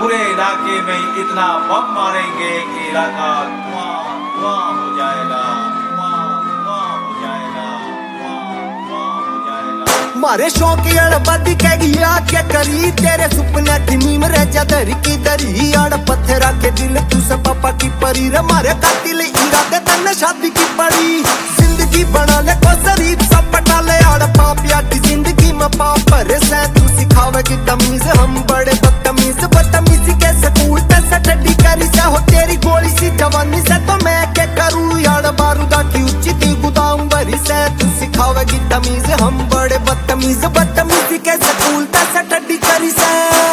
पूरे इलाके में इतना बम मारेंगे कि इलाका धुआं धुआं हो जाएगा, धुआं धुआं हो जाएगा, धुआं धुआं हो जाएगा। मारे शौक अड़ बद के गया क्या करी, तेरे सुपने की नीम रह जा दरी की दरी। अड़ पत्थर के दिल तू से पापा की परी रे, मारे कातिल इरादे तन्ने शादी की पड़ी। जिंदगी बना ले को शरीफ सब पटा ले, अड़ पाप या की जिंदगी में पाप भरे से। तू सिखावेगी तमीज हम बड़े बदतमीज, बदतमीजी के स्कूल तैसे टड्डी करी से। हो तेरी गोली सी जवानी से तो मैं क्या करूँ, यार बारूदा की उचित गुदाम भरी से। तू सिखावेगी तमीज हम बड़े बदतमीज, बदतमीजी के स्कूल तैसे टड्डी करी से।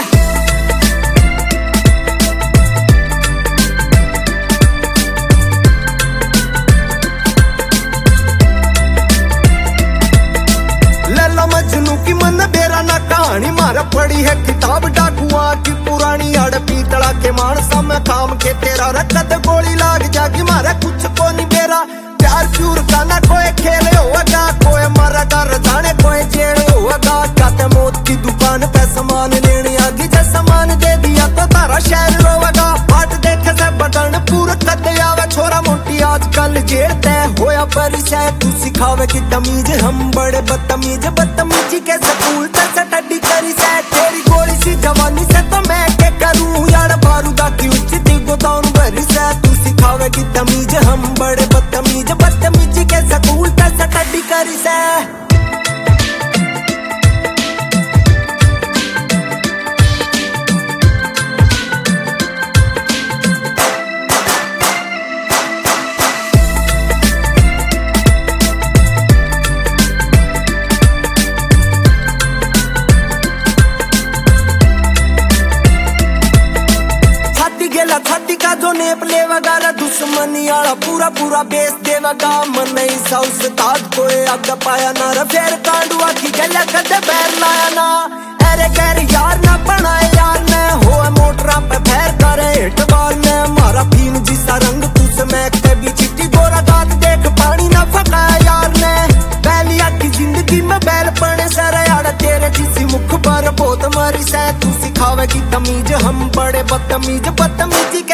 मजनू की मन बेरा ना कहानी मारा पड़ी है किताब डाकुआ की पुरानी। अड़ पीतड़ा के मानसा में काम के तेरा रखत गोली लाग जागी, मारा कुछ को नहीं बेरा। प्यार प्यूर का ना कोई खेल होगा, कोई मरा कर जाने कोई जेल होगा। कहते मौत की दुकान पे सामान लेने आगी, जब सामान दे दिया तो तारा शहर रोवेगा। बाट देखे से बटन पूरा कद आवे, छोरा मोटी आजकल जेल तय होया परी से। तू सिखावेगी तमीज हम बड़े बदतमीज, बदतमीजी के स्कूल तैसे टड्डी करी से। तेरी गोली सी जवानी से तो मैं क्या करूँ, यार बारूदा की उचित गोदाम भरी से। तू सिखावेगी तमीज हम बड़े बदतमीज, बदतमीजी के स्कूल तैसे टड्डी करी से। छाती का जो नेप लेवगा रे, दुश्मनी आला पूरा पूरा बेच देवगा। मन नहीं सा उस्ताद कोई आगे पाया ना रे, फेर कांडुआ की गला कदे बैर लाया ना। अरे गैर यार ना बनाए यार ने, हो मोटरा पे फैर करे हिटबार ने। मारा भीम जिसा रंग तुझ में कभी चिट्टी गोरा दांत देख पानी ना फकाया यार ने। बैलिया की जिंदगी में बैल पड़े सरे, आड़ा तेरे जिसी मुख पर बहुत मारी से। तू सिखावेगी तमीज हम बड़े बदतमीज, बदतमीजी